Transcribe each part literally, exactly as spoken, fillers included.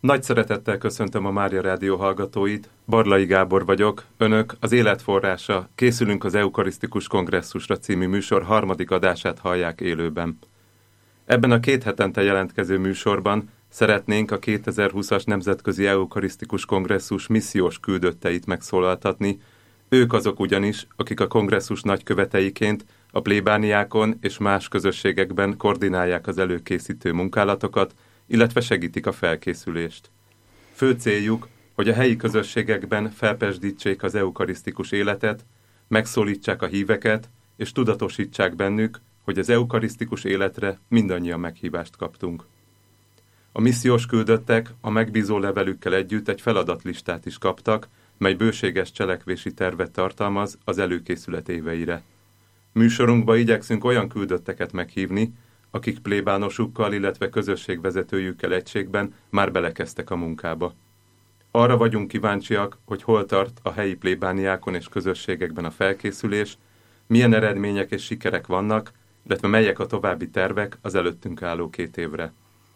Nagy szeretettel köszöntöm a Mária Rádió hallgatóit, Barlai Gábor vagyok, önök az Életforrása, készülünk az Eukarisztikus Kongresszusra című műsor harmadik adását hallják élőben. Ebben a két hetente jelentkező műsorban szeretnénk a kétezer-húszas Nemzetközi Eukarisztikus Kongresszus missziós küldötteit megszólaltatni, ők azok ugyanis, akik a kongresszus nagyköveteiként a plébániákon és más közösségekben koordinálják az előkészítő munkálatokat, illetve segítik a felkészülést. Fő céljuk, hogy a helyi közösségekben felpesdítsék az eukarisztikus életet, megszólítsák a híveket, és tudatosítsák bennük, hogy az eukarisztikus életre mindannyian meghívást kaptunk. A missziós küldöttek a megbízó levelükkel együtt egy feladatlistát is kaptak, mely bőséges cselekvési tervet tartalmaz az előkészület éveire. Műsorunkba igyekszünk olyan küldötteket meghívni, akik plébánosukkal, illetve közösségvezetőjükkel egységben már belekezdtek a munkába. Arra vagyunk kíváncsiak, hogy hol tart a helyi plébániákon és közösségekben a felkészülés, milyen eredmények és sikerek vannak, illetve melyek a további tervek az előttünk álló két évre.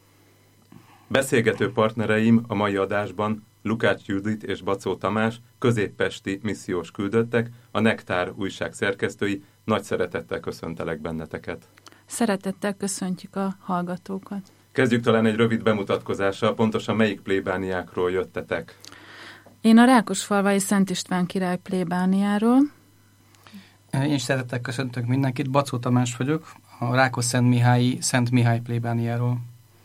Beszélgető partnereim a mai adásban Lukács Judit és Bacó Tamás, középpesti missziós küldöttek, a Nektár újság szerkesztői. Nagy szeretettel köszöntelek benneteket. Szeretettel köszöntjük a hallgatókat. Kezdjük talán egy rövid bemutatkozással, pontosan melyik plébániákról jöttetek? Én a Rákosfalvai Szent István király plébániáról. Én is szeretettel köszöntök mindenkit, Bacó Tamás vagyok, a Rákosszentmihályi Szent Mihály plébániáról.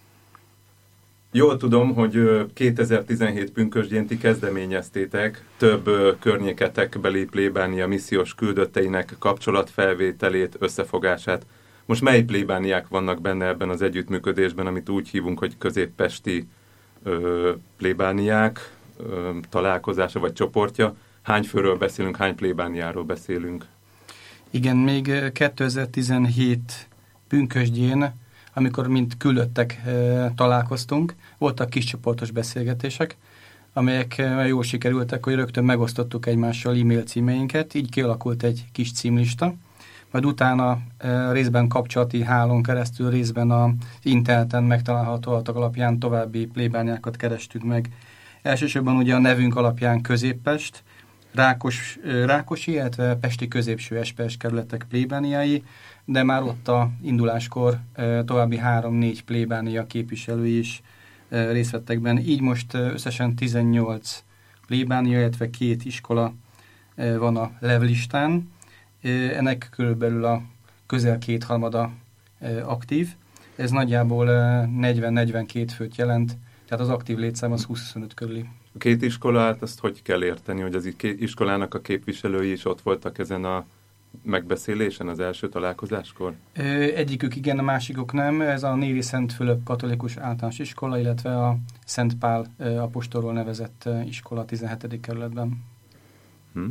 Jól tudom, hogy kétezer-tizenhét pünkösdjén ti kezdeményeztétek több környéketekbeli plébánia missziós küldötteinek kapcsolatfelvételét, összefogását. Most mely plébániák vannak benne ebben az együttműködésben, amit úgy hívunk, hogy középpesti ö, plébániák ö, találkozása vagy csoportja? Hány főről beszélünk, hány plébániáról beszélünk? Igen, még kétezer-tizenhét pünkösdjén, amikor mind küldöttek e, találkoztunk, voltak kiscsoportos beszélgetések, amelyek e, jól sikerültek, hogy rögtön megosztottuk egymással e-mail címeinket, így kialakult egy kis címlista, majd utána e, részben kapcsolati hálón keresztül, részben az interneten megtalálható adatok alapján további plébániákat kerestünk meg. Elsősorban ugye a nevünk alapján Középpest, Rákos, Rákosi, illetve Pesti középső Espes kerületek plébániái, de már ott a induláskor további három-négy plébánia képviselői is részt vettek benne. Így most összesen tizennyolc plébánia, illetve két iskola van a levlistán. Ennek körülbelül a közel kétharmada aktív. Ez nagyjából negyven-negyvenkét főt jelent, tehát az aktív létszám az húsz-huszonöt körüli. A két iskolát, azt hogy kell érteni, hogy az két iskolának a képviselői is ott voltak ezen a megbeszélésen az első találkozáskor? Egyikük igen, a másikuk nem. Ez a Néri Szent Fülöp katolikus általános iskola, illetve a Szent Pál apostolról nevezett iskola a tizenhetedik kerületben. Hm.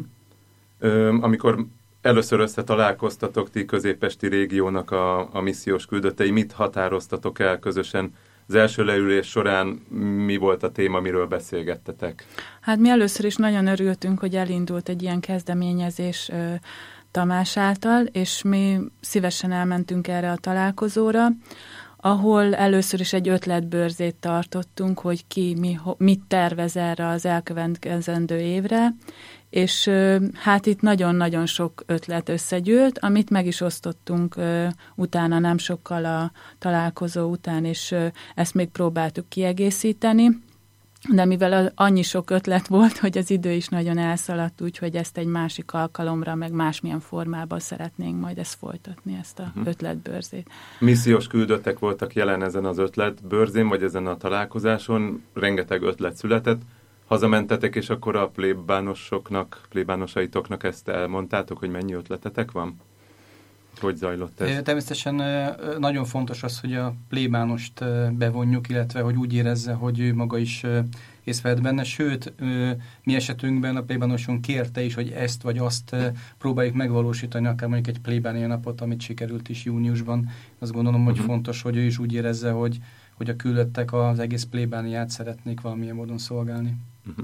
Ö, amikor először összetalálkoztatok ti középpesti régiónak a, a missziós küldöttei, mit határoztatok el közösen? Az első leülés során mi volt a téma, miről beszélgettetek? Hát mi először is nagyon örültünk, hogy elindult egy ilyen kezdeményezés ö, Tamás által, és mi szívesen elmentünk erre a találkozóra, ahol először is egy ötletbörzét tartottunk, hogy ki mi, mit tervez erre az elkövetkezendő évre, és hát itt nagyon-nagyon sok ötlet összegyűlt, amit meg is osztottunk utána nem sokkal a találkozó után, és ezt még próbáltuk kiegészíteni, de mivel annyi sok ötlet volt, hogy az idő is nagyon elszaladt, úgyhogy ezt egy másik alkalomra, meg másmilyen formában szeretnénk majd ezt folytatni, ezt a uh-huh. ötletbörzét. Missziós küldöttek voltak jelen ezen az ötletbörzén, vagy ezen a találkozáson, rengeteg ötlet született. Hazamentetek, és akkor a plébánosoknak, plébánosaitoknak ezt elmondtátok, hogy mennyi ötletetek van? Hogy zajlott ez? Természetesen nagyon fontos az, hogy a plébánost bevonjuk, illetve hogy úgy érezze, hogy ő maga is részt vett benne. Sőt, mi esetünkben a plébánoson kérte is, hogy ezt vagy azt próbáljuk megvalósítani, akár mondjuk egy plébánia napot, amit sikerült is júniusban. Azt gondolom, hogy uh-huh. fontos, hogy ő is úgy érezze, hogy, hogy a küldöttek az egész plébániát szeretnék valamilyen módon szolgálni. Uh-huh.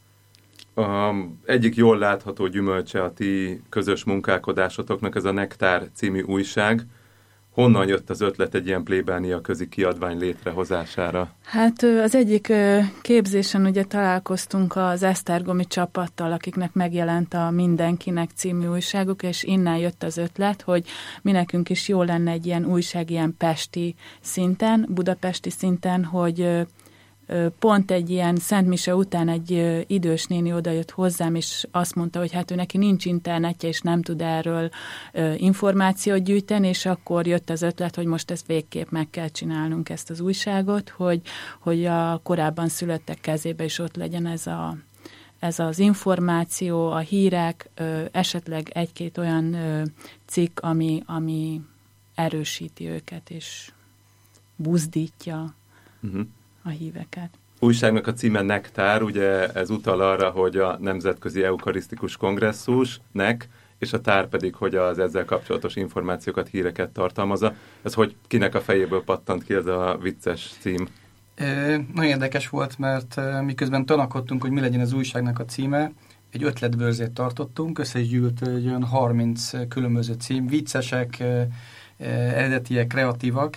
A egyik jól látható gyümölcse a ti közös munkálkodásotoknak ez a Nektár című újság, Honnan jött az ötlet egy ilyen plébánia közi kiadvány létrehozására? Hát az egyik képzésen ugye találkoztunk az esztergomi csapattal, akiknek megjelent a Mindenkinek című újságuk, és innen jött az ötlet, hogy mi nekünk is jó lenne egy ilyen újság ilyen pesti szinten, budapesti szinten, hogy pont egy ilyen szentmise után egy idős néni odajött hozzám, és azt mondta, hogy hát ő neki nincs internetje, és nem tud erről információt gyűjteni, és akkor jött az ötlet, hogy most ezt végképp meg kell csinálnunk, ezt az újságot, hogy, hogy a korábban szülöttek kezébe is ott legyen ez, a, ez az információ, a hírek, esetleg egy-két olyan cikk, ami, ami erősíti őket, és buzdítja uh-huh. a híveket. Újságnak a címe Nektár, ugye ez utal arra, hogy a Nemzetközi Eukarisztikus Kongresszus, nek, és a tár pedig, hogy az ezzel kapcsolatos információkat, híreket tartalmazza. Ez hogy kinek a fejéből pattant ki ez a vicces cím? É, nagyon érdekes volt, mert miközben tanakodtunk, hogy mi legyen az újságnak a címe, egy ötletbörzét tartottunk, össze is gyűlt egy olyan harminc különböző cím, viccesek, eredetiek, kreatívak,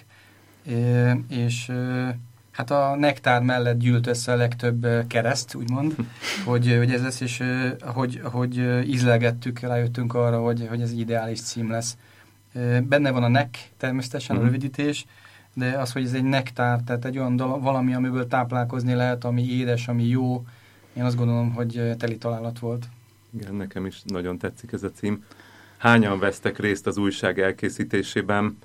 és hát a Nektár mellett gyűlt össze a legtöbb kereszt, úgymond, hogy, hogy ez lesz, és hogy, hogy ízlelgettük, rájöttünk arra, hogy, hogy ez ideális cím lesz. Benne van a nek, természetesen, uh-huh. a rövidítés, de az, hogy ez egy nektár, tehát egy olyan dolog, valami, amiből táplálkozni lehet, ami édes, ami jó, én azt gondolom, hogy teli találat volt. Igen, nekem is nagyon tetszik ez a cím. Hányan vesztek részt az újság elkészítésében?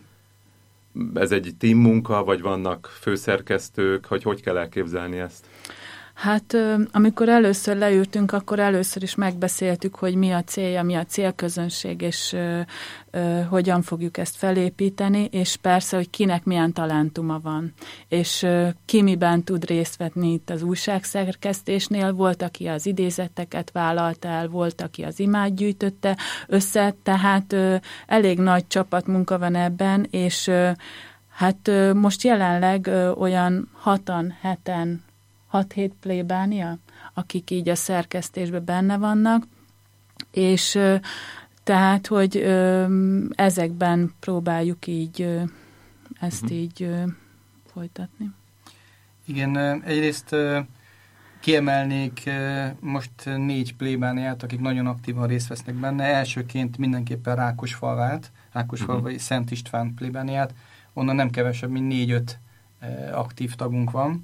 Ez egy team munka, vagy vannak főszerkesztők, hogy hogy kell elképzelni ezt? Hát amikor először leültünk, akkor először is megbeszéltük, hogy mi a célja, mi a célközönség, és ö, ö, hogyan fogjuk ezt felépíteni, és persze, hogy kinek milyen talentuma van, és ö, ki miben tud részt venni itt az újságszerkesztésnél. Volt, aki az idézeteket vállalta el, volt, aki az imát gyűjtötte össze, tehát ö, elég nagy csapatmunka van ebben, és ö, hát ö, most jelenleg ö, olyan hatan, heten, hat-hét plébánia, akik így a szerkesztésben benne vannak, és ö, tehát, hogy ö, ezekben próbáljuk így ö, ezt uh-huh. így ö, folytatni. Igen, egyrészt ö, kiemelnék ö, most négy plébániát, akik nagyon aktívan részt vesznek benne. Elsőként mindenképpen Rákosfalvát, Rákosfalvai uh-huh. Szent István plébániát, onnan nem kevesebb, mint négy-öt ö, aktív tagunk van.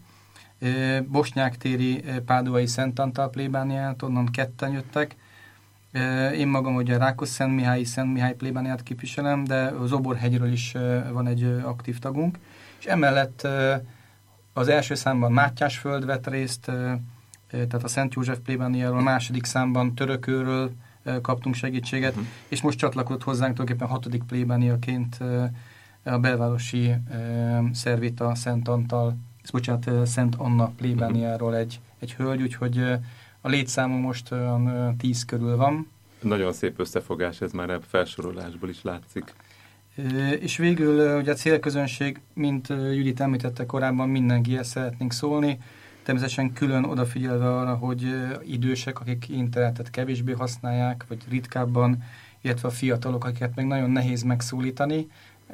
Bosnyák-téri Páduai Szent Antal plébániát, onnan ketten jöttek. Én magam ugye a Rákosszentmihályi Szent Mihály plébániát képviselem, de az Oborhegyről is van egy aktív tagunk. És emellett az első számban Mátyásföld vett részt, tehát a Szent József plébániáról, a második számban Törökőről kaptunk segítséget, uh-huh. és most csatlakozott hozzánk tulajdonképpen hatodik plébániaként a belvárosi Szervita Szent Antal, bocsánat, Szent Anna plébániáról egy, egy hölgy, úgyhogy a létszáma most olyan tíz körül van. Nagyon szép összefogás, ez már a felsorolásból is látszik. És végül ugye a célközönség, mint Judit említette korábban, mindenkihez szeretnénk szólni, természetesen külön odafigyelve arra, hogy idősek, akik internetet kevésbé használják, vagy ritkábban, illetve a fiatalok, akiket meg nagyon nehéz megszólítani,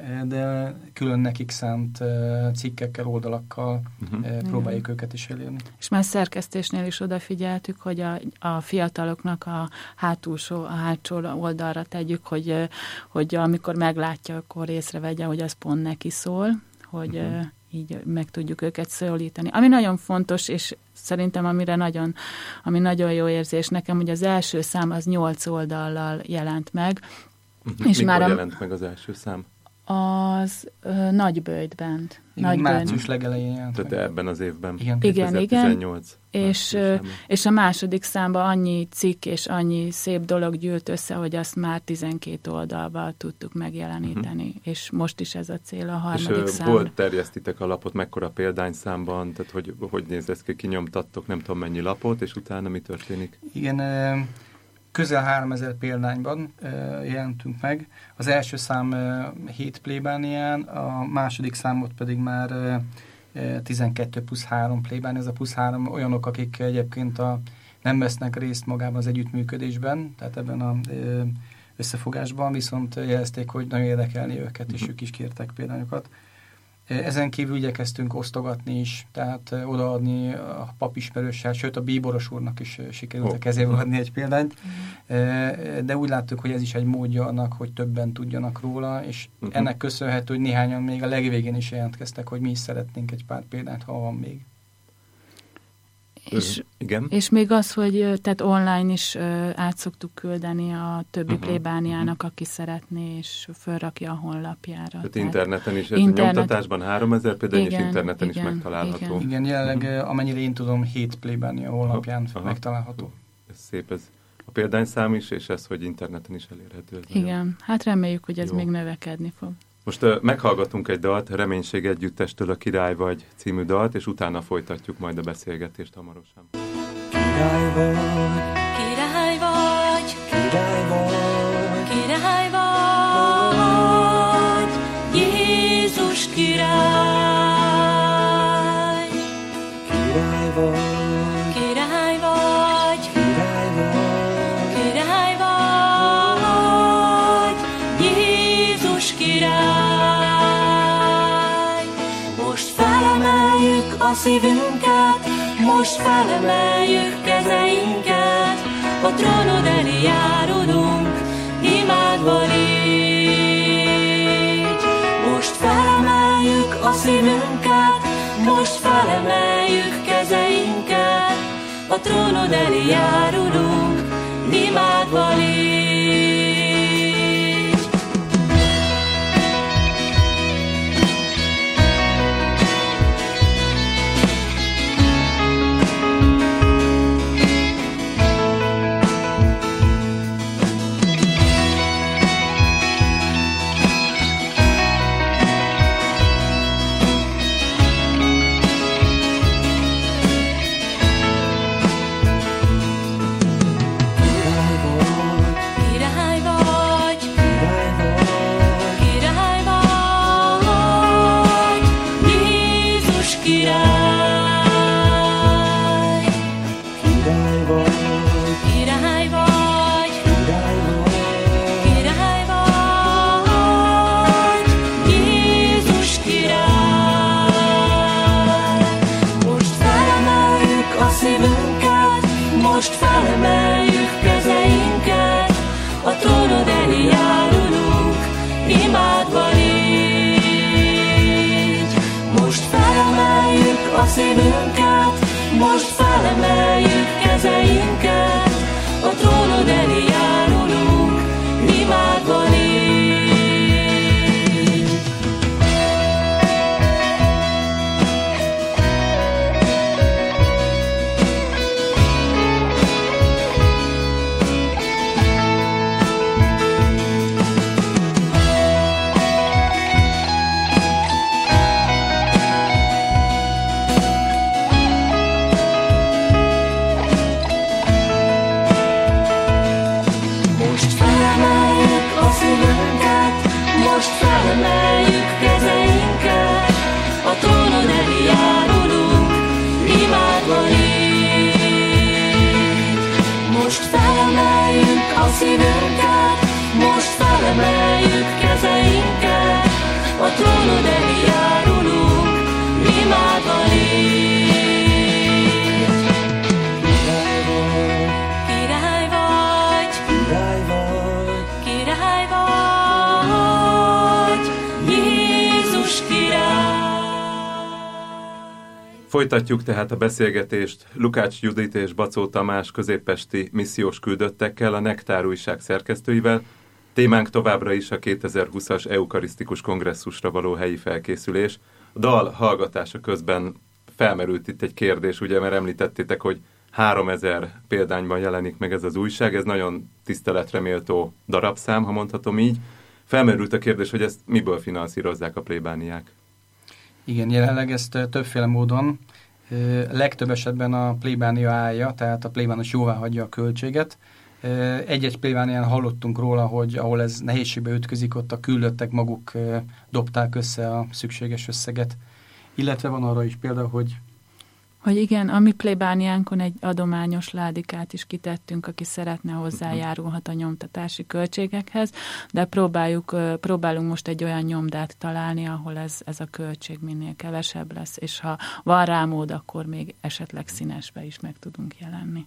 de külön nekik szánt cikkekkel, oldalakkal uh-huh. próbáljuk Igen. őket is elérni. És már szerkesztésnél is odafigyeltük, hogy a, a fiataloknak a hátulsó, a hátsó oldalra tegyük, hogy, hogy amikor meglátja, akkor észrevegye, hogy az pont neki szól, hogy uh-huh. így meg tudjuk őket szólítani. Ami nagyon fontos, és szerintem amire nagyon, ami nagyon jó érzés nekem, hogy az első szám az nyolc oldallal jelent meg. Uh-huh. És Mikor már a, jelent meg az első szám? Az ö, Nagyböjtbent. Igen, március legelején jelent meg. Tehát ebben az évben. Igen, igen. igen. És, és a második számban annyi cikk és annyi szép dolog gyűlt össze, hogy azt már tizenkét oldalban tudtuk megjeleníteni. Uh-huh. És most is ez a cél a harmadik és számra. hol terjesztitek a lapot, mekkora példányszámban, tehát hogy, hogy néz ez ki, kinyomtattok nem tudom mennyi lapot, és utána mi történik? Igen, közel háromezer példányban uh, jelentünk meg. Az első szám uh, hét plébánián, a második számot pedig már uh, tizenkettő plusz három plébánia. Ez a plusz három olyanok, akik egyébként a, nem vesznek részt magában az együttműködésben, tehát ebben a uh, összefogásban, viszont jelezték, hogy nagyon érdekelni őket, uh-huh. és ők is kértek példányokat. Ezen kívül igyekeztünk osztogatni is, tehát odaadni a papismerőssel, sőt a bíboros úrnak is sikerült oh. a kezébe adni egy példányt, de úgy láttuk, hogy ez is egy módja annak, hogy többen tudjanak róla, és uh-huh. ennek köszönhető, hogy néhányan még a legvégén is jelentkeztek, hogy mi is szeretnénk egy pár példányt, ha van még. És, igen. és még az, hogy tehát online is uh, át szoktuk küldeni a többi uh-huh. plébániának, uh-huh. aki szeretné, és fölrakja a honlapjára. Tehát, tehát interneten is, internet... nyomtatásban háromezer példány, és interneten igen, is megtalálható. Igen, igen jelenleg uh-huh. amennyire én tudom, hét plébánia honlapján aha, megtalálható. aha. Ez szép, ez a példányszám is, és ez, hogy interneten is elérhető. Igen, nagyon... hát reméljük, hogy ez jó. még növekedni fog. Most uh, meghallgatunk egy dalt, Reménység együttestől a Király vagy című dalt, és utána folytatjuk majd a beszélgetést hamarosan. Király vagy, Király vagy, király vagy, király vagy, Jézus király. király vagy, Király vagy, király vagy, király vagy, Jézus király. Most felemeljük a szívünket, most felemeljük kezeinket, a trónod elé járulunk, imádva légy. Most felemeljük a szívünket, most felemeljük kezeinket, a trónod elé járulunk, imádva légy. Most felemeljük kezeinket, a trónod elé járulunk, imádva légy. Most felemeljük a szívünket, most felemeljük kezeinket, a trónod elé járulunk, imádva légy. Most felemeljük kezeinket, a trónod elé járulunk, imádva légy. Most felemeljük a szívünket, most felemeljük kezeinket, a trónod elé járulunk, imádva légy. Király vagy, király vagy, király vagy, Jézus király. Folytatjuk tehát a beszélgetést Lukács Judit és Bacó Tamás középpesti missziós küldöttekkel, a Nektár újság szerkesztőivel. Témánk továbbra is a kétezer-húszas eukarisztikus kongresszusra való helyi felkészülés. A dal hallgatása közben felmerült itt egy kérdés, ugye, mert említettétek, hogy háromezer példányban jelenik meg ez az újság, ez nagyon tiszteletreméltó darabszám, ha mondhatom így. Felmerült a kérdés, hogy ezt miből finanszírozzák a plébániák? Igen, jelenleg ezt többféle módon. Legtöbb esetben a plébánia állja, tehát a plébános jóvá hagyja a költséget. Egy-egy plébánián hallottunk róla, hogy ahol ez nehézségbe ütközik, ott a küldöttek maguk dobták össze a szükséges összeget. Illetve van arra is példa, hogy Hogy igen, a mi plébániánkon egy adományos ládikát is kitettünk, aki szeretne, hozzájárulhat a nyomtatási költségekhez, de próbáljuk, próbálunk most egy olyan nyomdát találni, ahol ez, ez a költség minél kevesebb lesz, és ha van rá mód, akkor még esetleg színesbe is meg tudunk jelenni.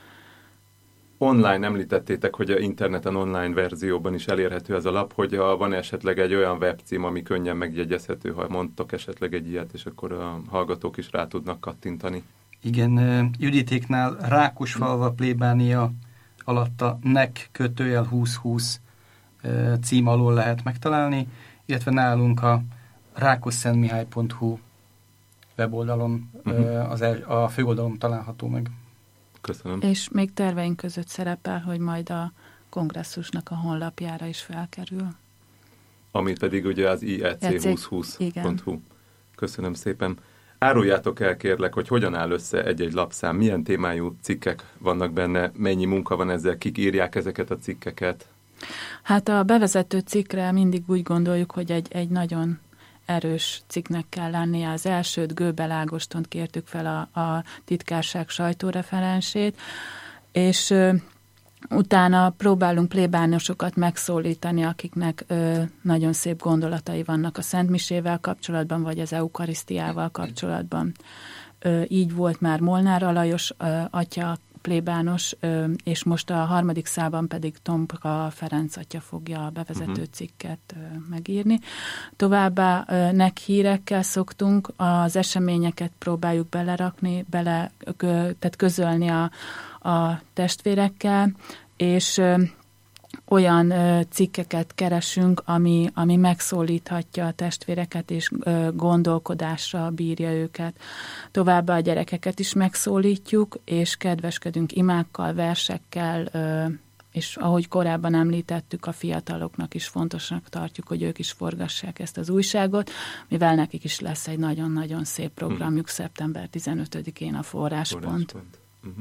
Online említettétek, hogy a interneten online verzióban is elérhető ez a lap, hogy a, van esetleg egy olyan webcím, ami könnyen megjegyezhető, ha mondtok esetleg egy ilyet, és akkor a hallgatók is rá tudnak kattintani. Igen, Juditéknál Rákosfalva plébánia alatt a nek kötőjel húsz-húsz cím alól lehet megtalálni, illetve nálunk a rákosszentmihály pont hu weboldalon, uh-huh. az el, a főoldalon található meg. Köszönöm. És még terveink között szerepel, hogy majd a kongresszusnak a honlapjára is felkerül. Ami pedig ugye az i e c húsz húsz pont hu. Köszönöm szépen. Áruljátok el kérlek, hogy hogyan áll össze egy-egy lapszám, milyen témájú cikkek vannak benne, mennyi munka van ezzel, kik írják ezeket a cikkeket? Hát a bevezető cikkre mindig úgy gondoljuk, hogy egy, egy nagyon erős cikknek kell lennie. Az elsőt Göbel Ágostont kértük fel a, a titkárság sajtóreferensét, és ö, utána próbálunk plébánosokat megszólítani, akiknek ö, nagyon szép gondolatai vannak a Szentmisével kapcsolatban, vagy az eukarisztiával kapcsolatban. Ö, így volt már Molnár Alajos ö, atya, plébános, és most a harmadik szában pedig Tomka Ferenc atya fogja a bevezető uh-huh. cikket megírni. Továbbá nek hírekkel szoktunk, az eseményeket próbáljuk belerakni, bele, tehát közölni a, a testvérekkel, és olyan ö, cikkeket keresünk, ami, ami megszólíthatja a testvéreket, és ö, gondolkodásra bírja őket. Továbbá a gyerekeket is megszólítjuk, és kedveskedünk imákkal, versekkel, ö, és ahogy korábban említettük, a fiataloknak is fontosnak tartjuk, hogy ők is forgassák ezt az újságot, mivel nekik is lesz egy nagyon-nagyon szép programjuk szeptember tizenötödikén a Forráspont. Forráspont. Uh-huh.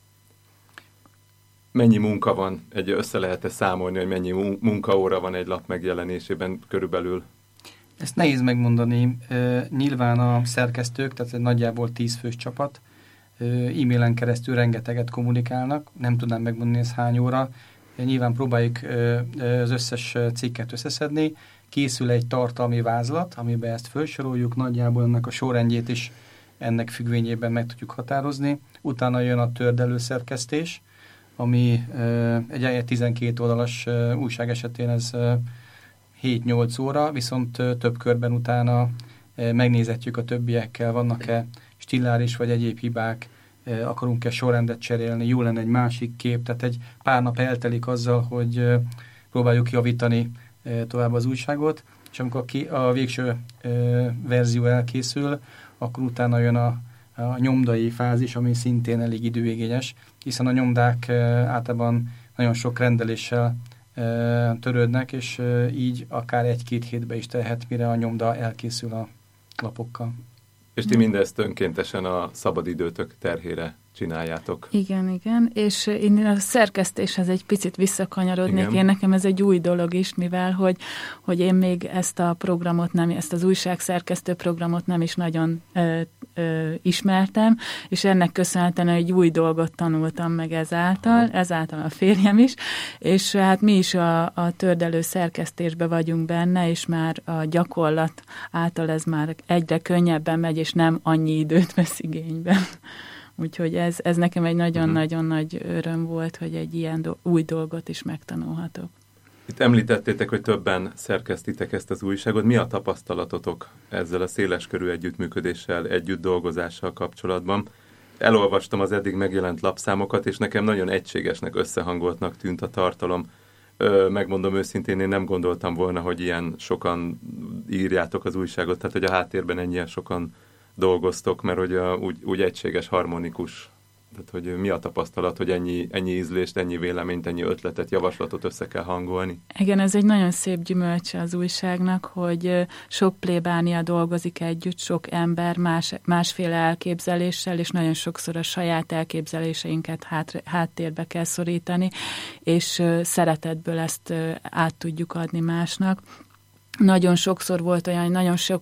Mennyi munka van, egy össze lehet-e számolni, hogy mennyi munkaóra van egy lap megjelenésében körülbelül? Ezt nehéz megmondani. E, nyilván a szerkesztők, tehát egy nagyjából tíz fős csapat, e, e-mailen keresztül rengeteget kommunikálnak, nem tudnám megmondani, ez hány óra. E, nyilván próbáljuk e, az összes cikket összeszedni, készül egy tartalmi vázlat, amiben ezt felsoroljuk, nagyjából ennek a sorrendjét is ennek függvényében meg tudjuk határozni. Utána jön a tördelő szerkesztés, ami uh, egy tizenkét oldalas uh, újság esetén ez uh, hét-nyolc óra, viszont uh, több körben utána uh, megnézetjük a többiekkel, vannak-e stilláris vagy egyéb hibák, uh, akarunk-e sorrendet cserélni, jó lenne egy másik kép, tehát egy pár nap eltelik azzal, hogy uh, próbáljuk javítani uh, tovább az újságot, és amikor ki, a végső uh, verzió elkészül, akkor utána jön a a nyomdai fázis, ami szintén elég időigényes, hiszen a nyomdák általában nagyon sok rendeléssel törődnek, és így akár egy-két hétbe is telhet, mire a nyomda elkészül a lapokkal. És ti mindezt önkéntesen a szabadidőtök terhére csináljátok. Igen, igen, és én a szerkesztéshez egy picit visszakanyarodnék, igen. Én nekem ez egy új dolog is, mivel hogy, hogy én még ezt a programot nem, ezt az újságszerkesztő programot nem is nagyon ö, ö, ismertem, és ennek köszönhetően egy új dolgot tanultam meg ezáltal, ezáltal a férjem is, és hát mi is a, a tördelő szerkesztésbe vagyunk benne, és már a gyakorlat által ez már egyre könnyebben megy, és nem annyi időt vesz igénybe. Úgyhogy ez, ez nekem egy nagyon-nagyon uh-huh. nagy öröm volt, hogy egy ilyen do- új dolgot is megtanulhatok. Itt említettétek, hogy többen szerkesztitek ezt az újságot. Mi a tapasztalatotok ezzel a széleskörű együttműködéssel, együtt dolgozással kapcsolatban? Elolvastam az eddig megjelent lapszámokat, és nekem nagyon egységesnek, összehangoltnak tűnt a tartalom. Ö, megmondom őszintén, én nem gondoltam volna, hogy ilyen sokan írjátok az újságot, tehát hogy a háttérben ennyien sokan dolgoztok, mert hogy a, úgy, úgy egységes, harmonikus. Tehát, hogy mi a tapasztalat, hogy ennyi, ennyi ízlést, ennyi véleményt, ennyi ötletet, javaslatot össze kell hangolni? Igen, ez egy nagyon szép gyümölcse az újságnak, hogy sok plébánia dolgozik együtt, sok ember más, másféle elképzeléssel, és nagyon sokszor a saját elképzeléseinket hát, háttérbe kell szorítani, és szeretetből ezt át tudjuk adni másnak. Nagyon sokszor volt olyan, hogy nagyon sok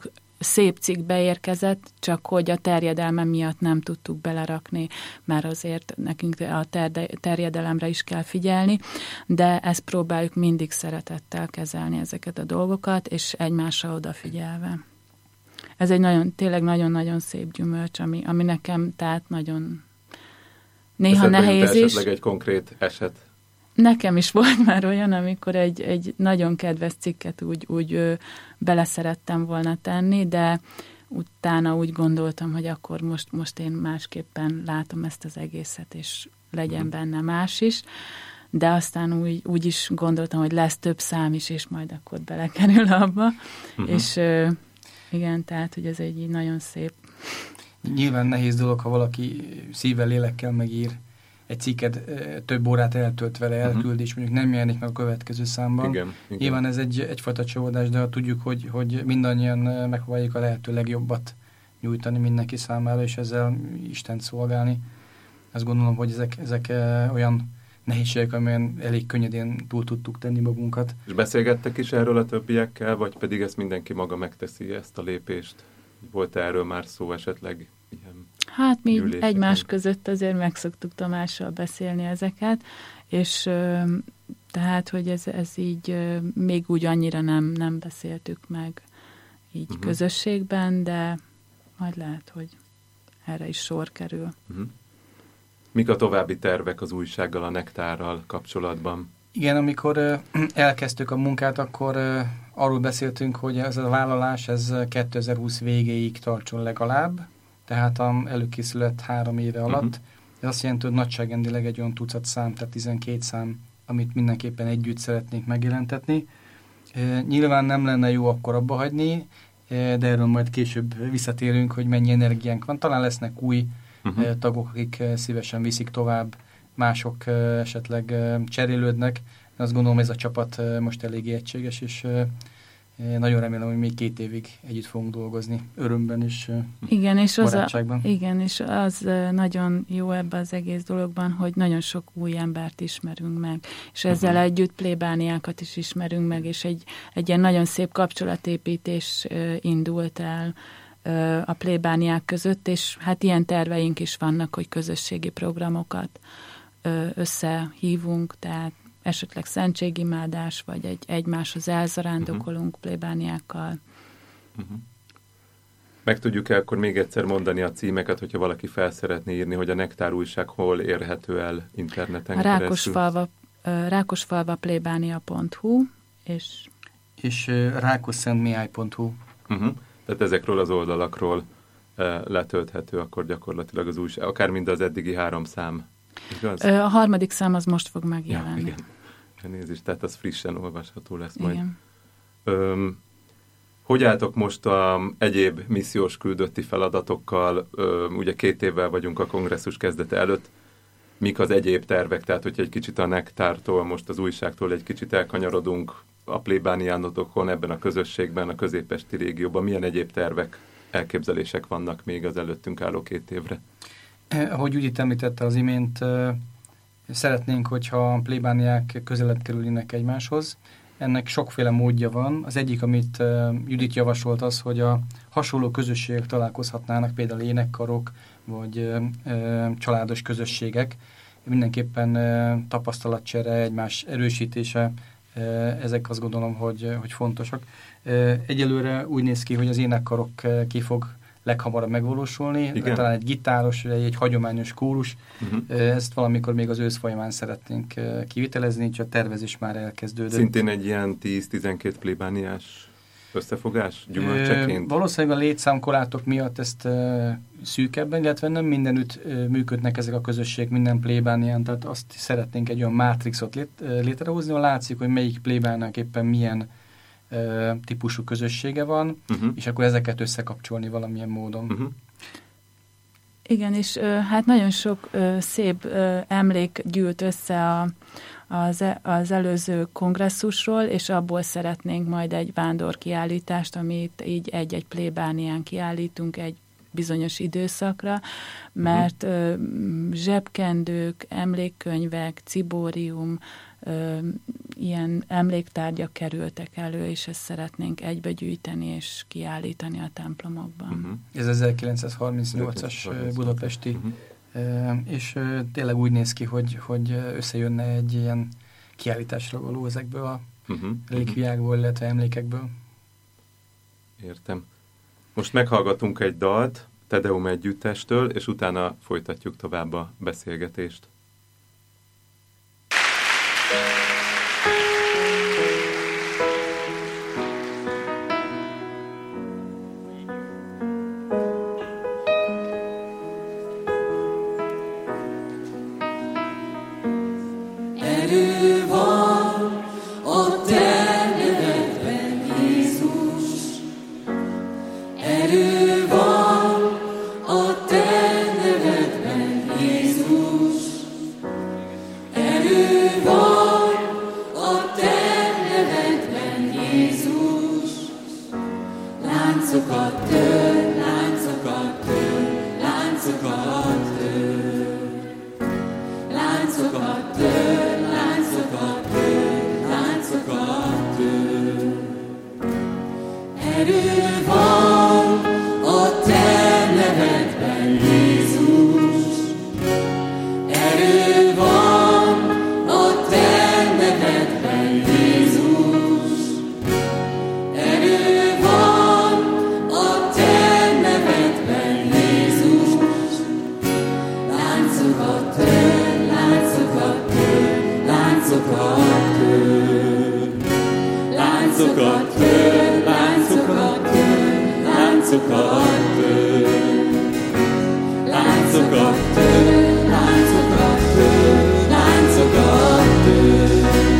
szép cikk beérkezett, csak hogy a terjedelme miatt nem tudtuk belerakni, mert azért nekünk a ter- terjedelemre is kell figyelni, de ezt próbáljuk mindig szeretettel kezelni ezeket a dolgokat, és egymásra odafigyelve. Ez egy nagyon, tényleg nagyon-nagyon szép gyümölcs, ami, ami nekem tehát nagyon néha nehéz is. Esetleg egy konkrét eset? Nekem is volt már olyan, amikor egy, egy nagyon kedves cikket úgy, úgy ö, beleszerettem volna tenni, de utána úgy gondoltam, hogy akkor most, most én másképpen látom ezt az egészet, és legyen benne más is. De aztán úgy, úgy is gondoltam, hogy lesz több szám is, és majd akkor belekerül abba. Uh-huh. És ö, igen, tehát, hogy ez egy így nagyon szép. Nyilván nehéz dolog, ha valaki szívvel, lélekkel megír egy cikket, több órát eltölt vele, elküld, uh-huh. és mondjuk nem jelenik meg a következő számban. Igen, igen. Nyilván ez egy, egyfajta csalódás, de tudjuk, hogy, hogy mindannyian megpróbáljuk a lehető legjobbat nyújtani mindenki számára, és ezzel Istent szolgálni. Azt gondolom, hogy ezek, ezek olyan nehézségek, amelyen elég könnyedén túl tudtuk tenni magunkat. És beszélgettek is erről a többiekkel, vagy pedig ezt mindenki maga megteszi, ezt a lépést? Volt erről már szó esetleg? Ilyen hát mi gyűléseken? Egymás között azért megszoktuk Tamással beszélni ezeket, és ö, tehát, hogy ez, ez így ö, még úgy annyira nem, nem beszéltük meg így uh-huh. közösségben, de majd lehet, hogy erre is sor kerül. Uh-huh. Mik a további tervek az újsággal, a Nektárral kapcsolatban? Igen, amikor uh, elkezdtük a munkát, akkor uh, arról beszéltünk, hogy ez a vállalás ez kétezer-húsz végéig tartson legalább, tehát a előkészület három éve alatt. Uh-huh. Ez azt jelenti, hogy nagyságrendileg egy olyan tucat szám, tehát tizenkét szám, amit mindenképpen együtt szeretnénk megjelentetni. Uh, nyilván nem lenne jó akkor abba hagyni, uh, de erről majd később visszatérünk, hogy mennyi energiánk van. Talán lesznek új uh-huh. uh, tagok, akik uh, szívesen viszik tovább, mások uh, esetleg uh, cserélődnek. Azt gondolom, ez a csapat uh, most eléggé egységes, és uh, nagyon remélem, hogy még két évig együtt fogunk dolgozni, örömben és uh, igen, és barátságban. Az a, igen, és az uh, nagyon jó ebben az egész dologban, hogy nagyon sok új embert ismerünk meg, és ezzel uh-huh. együtt plébániákat is ismerünk meg, és egy, egy ilyen nagyon szép kapcsolatépítés uh, indult el a plébániák között, és hát ilyen terveink is vannak, hogy közösségi programokat összehívunk, tehát esetleg szentségimádás, vagy egy egymáshoz elzarándokolunk uh-huh. plébániákkal. Uh-huh. Meg tudjuk-e akkor még egyszer mondani a címeket, hogyha valaki fel szeretné írni, hogy a Nektár újság hol érhető el interneten a Rákosfalva, rákosfalva plébánia pont hu és, és rákosszentmihály pont hu. Uh-huh. Tehát ezekről az oldalakról e, letölthető akkor gyakorlatilag az újság, akár mind az eddigi három szám. Igaz? A harmadik szám az most fog megjelenni. Ja, igen. Nézést, tehát az frissen olvasható lesz majd. Igen. Öm, hogy álltok most a egyéb missziós küldötti feladatokkal? Öm, ugye két évvel vagyunk a kongresszus kezdete előtt. Mik az egyéb tervek? Tehát, hogyha egy kicsit a Nektártól, most az újságtól egy kicsit elkanyarodunk, a plébániánotokon, ebben a közösségben, a középesti régióban, milyen egyéb tervek, elképzelések vannak még az előttünk álló két évre? Ahogy Judit említette az imént, szeretnénk, hogyha a plébániák közelebb kerülnének egymáshoz. Ennek sokféle módja van. Az egyik, amit Judit javasolt, az, hogy a hasonló közösségek találkozhatnának, például énekkarok, vagy családos közösségek. Mindenképpen tapasztalatcsere, egymás erősítése, ezek azt gondolom, hogy, hogy fontosak. Egyelőre úgy néz ki, hogy az énekkarok ki fog leghamarabb megvalósulni. Igen. Talán egy gitáros, egy, egy hagyományos kórus. Uh-huh. Ezt valamikor még az ősz folyamán szeretnénk kivitelezni, csak a tervezés már elkezdődött. Szintén egy ilyen tíz-tizenkét plébániás összefogás gyümölcseként? Valószínűleg a létszámkorlátok miatt ezt e, szűkebben, illetve nem mindenütt e, működnek ezek a közösség, minden plébánián, tehát azt szeretnénk egy olyan mátrixot lét, e, létrehozni, ahol látszik, hogy melyik plébának éppen milyen e, típusú közössége van, uh-huh. és akkor ezeket összekapcsolni valamilyen módon. Uh-huh. Igen, és ö, hát nagyon sok ö, szép ö, emlék gyűlt össze a Az, az előző kongresszusról, és abból szeretnénk majd egy vándorkiállítást, amit így egy-egy plébánián kiállítunk egy bizonyos időszakra, mert uh-huh. zsebkendők, emlékkönyvek, cibórium, ö, ilyen emléktárgyak kerültek elő, és ezt szeretnénk egybegyűjteni és kiállítani a templomokban. Uh-huh. Ez ezerkilencszázharmincnyolcas budapesti, uh-huh. és tényleg úgy néz ki, hogy, hogy összejönne egy ilyen kiállításra való ezekből a uh-huh. relikviákból, illetve emlékekből. Értem. Most meghallgatunk egy dalt Te Deum együttestől, és utána folytatjuk tovább a beszélgetést. Erő van a te nevedben, Jézus. Erő van a te nevedben, Jézus. Erő van a te nevedben, Jézus. Láncokat tör, láncokat tör, láncokat tör. Láncokat tör, láncokat tör, láncokat tör. Erő van a te nevedben, Jézus. Erő van a te nevedben, Jézus. Erő van a te nevedben, Jézus. Láncokat tör, láncokat tör, láncokat tör. Láncokat tör, láncokat tör, láncokat tör. Láncokat tör, láncokat tör, láncokat tör.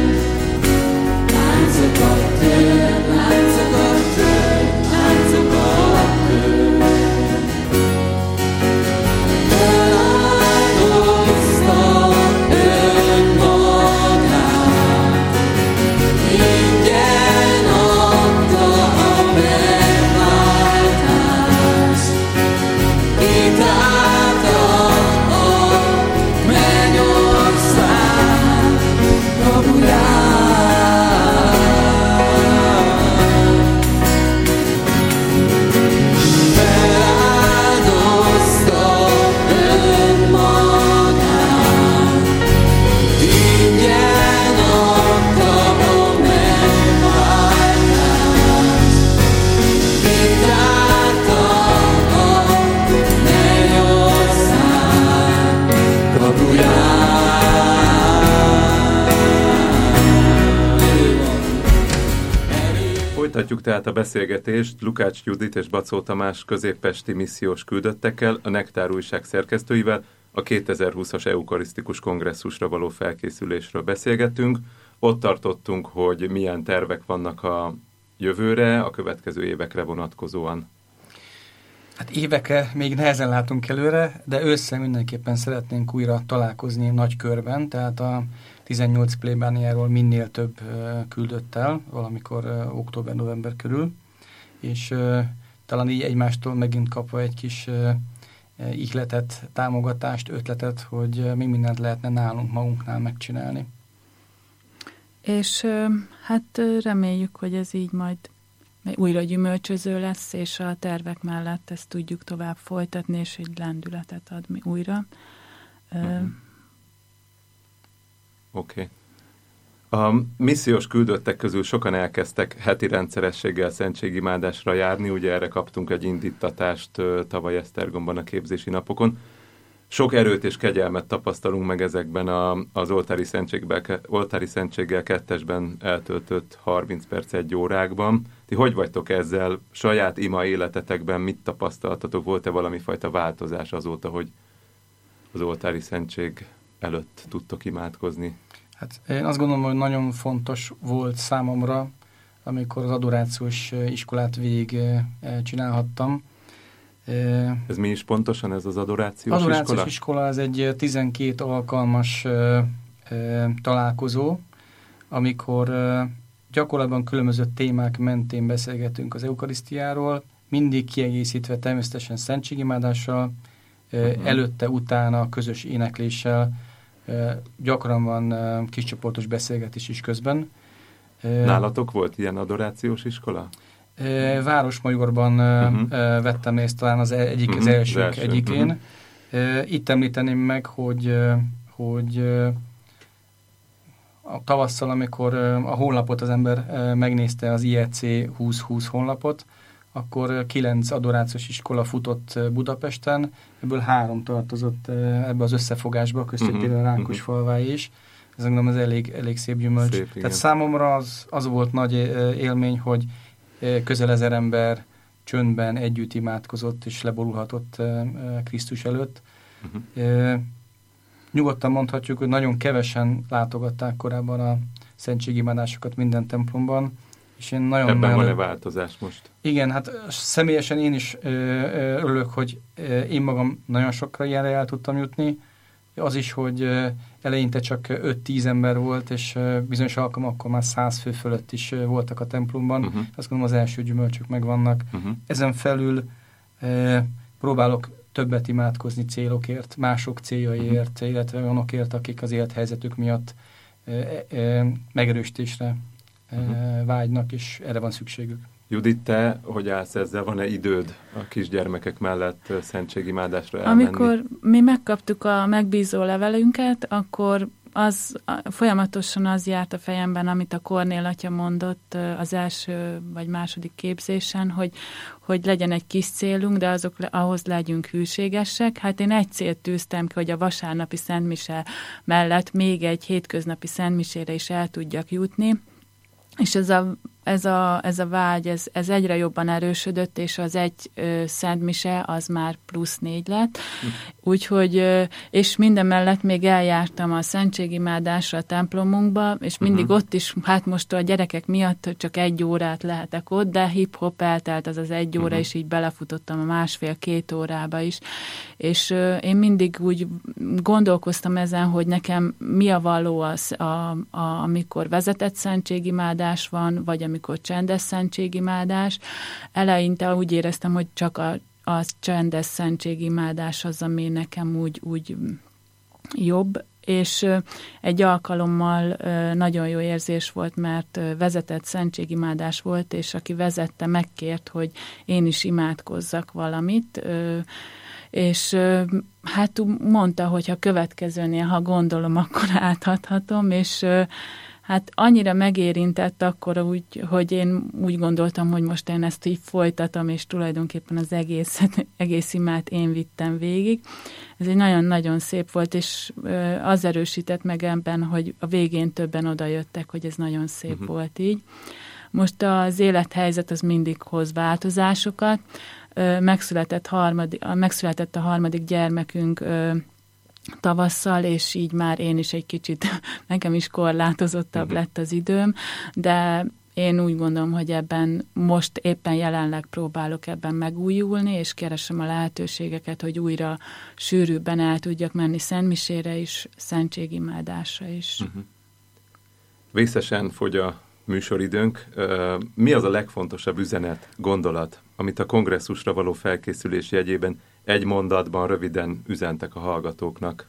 Láncokat tör, láncokat tör, láncokat tör. Feláldozta önmagát, ingyen adta a megváltást, kitálta a mennyország kapuját. Feláldozta önmagát, ingyen adta a megváltást, kitálta a mennyország kapuját. Folytatjuk tehát a beszélgetést Lukács Judit és Bacó Tamás középpesti missziós küldöttekkel, a Nektár újság szerkesztőivel a kétezer-húszas eukarisztikus kongresszusra való felkészülésről beszélgettünk. Ott tartottunk, hogy milyen tervek vannak a jövőre, a következő évekre vonatkozóan. Hát évekre még nehezen látunk előre, de ősszel mindenképpen szeretnénk újra találkozni nagy körben, tehát a tizennyolc plébániáról minél több uh, küldöttel, valamikor uh, október-november körül, és uh, talán így egymástól megint kapva egy kis uh, ihletet, támogatást, ötletet, hogy uh, mi mindent lehetne nálunk, magunknál megcsinálni. És uh, hát uh, reméljük, hogy ez így majd újra gyümölcsöző lesz, és a tervek mellett ezt tudjuk tovább folytatni, és egy lendületet adni újra. Uh-huh. Oké. Okay. A missziós küldöttek közül sokan elkezdtek heti rendszerességgel szentségimádásra járni, ugye erre kaptunk egy indítatást tavaly Esztergomban a képzési napokon. Sok erőt és kegyelmet tapasztalunk meg ezekben a, az oltári, oltári szentséggel kettesben eltöltött harminc perc egy órákban. Ti hogy vagytok ezzel? Saját ima életetekben mit tapasztaltatok? Volt-e valami fajta változás azóta, hogy az oltári szentség előtt tudtok imádkozni? Hát én azt gondolom, hogy nagyon fontos volt számomra, amikor az adorációs iskolát végig csinálhattam. Ez mi is pontosan, ez az adorációs, adorációs iskola? Adorációs iskola az egy tizenkét alkalmas ö, ö, találkozó, amikor ö, gyakorlatban különböző témák mentén beszélgetünk az eukarisztiáról, mindig kiegészítve természetesen szentségimádással, ö, uh-huh. előtte, utána közös énekléssel, Gyakran van kiscsoportos beszélgetés is közben. Nálatok volt ilyen adorációs iskola? Városmajorban uh-huh. vettem részt talán az egyik, uh-huh. az elsők az első. egyikén. Uh-huh. Itt említeném meg, hogy, hogy a tavasszal, amikor a honlapot az ember megnézte, az I E C húsz húsz honlapot, akkor kilenc adorációs iskola futott Budapesten, ebből három tartozott ebbe az összefogásba, köztük uh-huh. a Rákosfalvái is. Ez gondolom az elég, elég szép gyümölcs. Szép, Tehát számomra az, az volt nagy élmény, hogy közel ezer ember csöndben együtt imádkozott és leborulhatott Krisztus előtt. Uh-huh. Nyugodtan mondhatjuk, hogy nagyon kevesen látogatták korábban a szentségimádásokat minden templomban. És én nagyon Ebben nagyon van-e változás most? Igen, hát személyesen én is ö, ö, örülök, hogy ö, én magam nagyon sokra ilyenre el tudtam jutni. Az is, hogy ö, eleinte csak öt-tíz ember volt, és ö, bizonyos alkalmakkor már száz fő fölött is ö, voltak a templomban. Uh-huh. Azt gondolom, az első gyümölcsök megvannak. Uh-huh. Ezen felül ö, próbálok többet imádkozni célokért, mások céljaiért, uh-huh. illetve olyanokért, akik az élethelyzetük miatt ö, ö, megerősítésre uh-huh. vágynak, és erre van szükségük. Judit, te hogy állsz ezzel? Van-e időd a kisgyermekek mellett szentségimádásra elmenni? Amikor mi megkaptuk a megbízó levelünket, akkor az folyamatosan az járt a fejemben, amit a Kornél atya mondott az első vagy második képzésen, hogy, hogy legyen egy kis célunk, de azok, ahhoz legyünk hűségesek. Hát én egy célt tűztem ki, hogy a vasárnapi szentmise mellett még egy hétköznapi szentmisére is el tudjak jutni, és ez a, ez a, ez a vágy, ez, ez egyre jobban erősödött, és az egy ö, szentmise az már plusz négy lett. Hm. Úgyhogy, ö, és minden mellett még eljártam a szentségimádásra a templomunkba, és mindig uh-huh. ott is, hát most a gyerekek miatt csak egy órát lehetek ott, de hip-hop eltelt az az egy óra, uh-huh. és így belefutottam a másfél-két órába is. És ö, én mindig úgy gondolkoztam ezen, hogy nekem mi a való az, a, a, amikor vezetett szentségimádás van, vagy amikor csendes szentségimádás. Eleinte úgy éreztem, hogy csak a, a csendes szentségimádás az, ami nekem úgy, úgy jobb, és egy alkalommal nagyon jó érzés volt, mert vezetett szentségimádás volt, és aki vezette, megkért, hogy én is imádkozzak valamit, és hát mondta, hogy ha következőnél, ha gondolom, akkor átadhatom, és hát annyira megérintett akkor, úgy, hogy én úgy gondoltam, hogy most én ezt így folytatom, és tulajdonképpen az egész, egész imát én vittem végig. Ez egy nagyon-nagyon szép volt, és az erősített meg ebben, hogy a végén többen odajöttek, hogy ez nagyon szép uh-huh. volt így. Most az élethelyzet az mindig hoz változásokat. Megszületett, harmadik, megszületett a harmadik gyermekünk tavasszal, és így már én is egy kicsit, nekem is korlátozottabb uh-huh. lett az időm, de én úgy gondolom, hogy ebben most éppen jelenleg próbálok ebben megújulni, és keresem a lehetőségeket, hogy újra sűrűbben el tudjak menni szentmisére is, szentségimádásra is. Uh-huh. Vészesen fogy a műsoridőnk. Mi az a legfontosabb üzenet, gondolat, amit a kongresszusra való felkészülés jegyében egy mondatban röviden üzentek a hallgatóknak?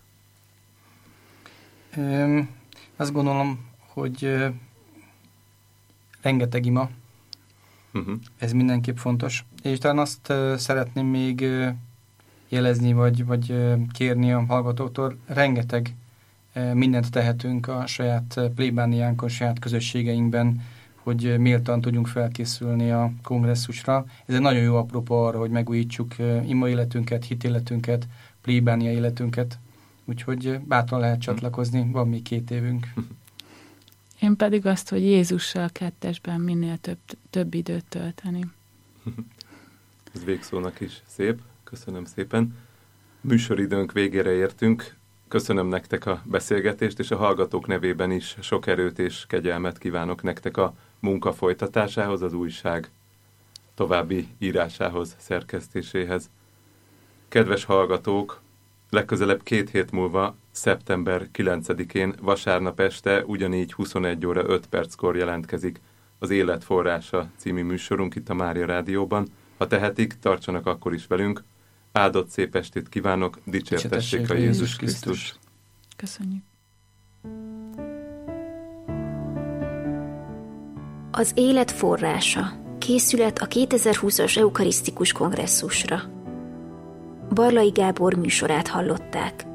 Ö, azt gondolom, hogy ö, rengeteg ima. Uh-huh. Ez mindenképp fontos. És talán azt ö, szeretném még ö, jelezni, vagy, vagy ö, kérni a hallgatóktól, rengeteg ö, mindent tehetünk a saját plébániánkon, saját közösségeinkben, hogy méltan tudjunk felkészülni a kongresszusra. Ez egy nagyon jó apropó arra, hogy megújítsuk ima életünket, hitéletünket, plébánia életünket. Úgyhogy bátran lehet csatlakozni, van még két évünk. Én pedig azt, hogy Jézussal kettesben minél több, több időt tölteni. Ez végszónak is szép. Köszönöm szépen. Műsoridőnk végére értünk. Köszönöm nektek a beszélgetést, és a hallgatók nevében is sok erőt és kegyelmet kívánok nektek a munka folytatásához, az újság további írásához, szerkesztéséhez. Kedves hallgatók, legközelebb két hét múlva, szeptember kilencedikén, vasárnap este, ugyanígy huszonegy óra öt perckor jelentkezik az Élet forrása című műsorunk itt a Mária Rádióban. Ha tehetik, tartsanak akkor is velünk. Áldott szép estét kívánok, dicsértessék a Jézus Krisztus. Köszönjük. Az élet forrása. Készület a kétezer-húszas eukarisztikus kongresszusra. Barlai Gábor műsorát hallották.